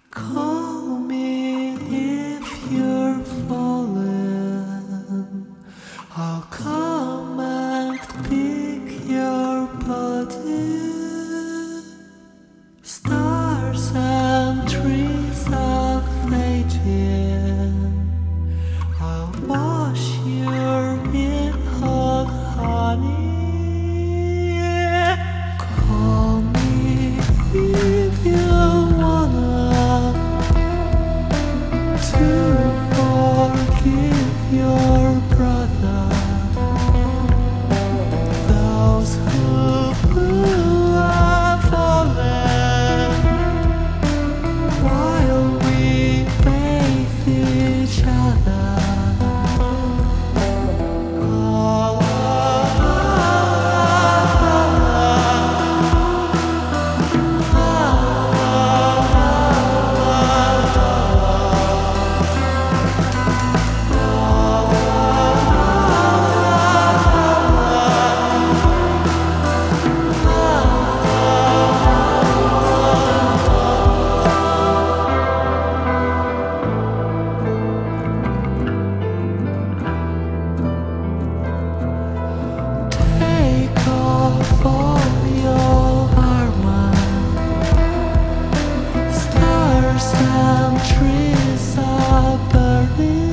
Call me if you're falling. I'll come and pick your body. Stars and trees are fading. I'll wash you in hot honey. Call me if you wanna to forgive your brother. Those who are fallen while we bathe each other. Take off all your armor. Stars and trees are burning.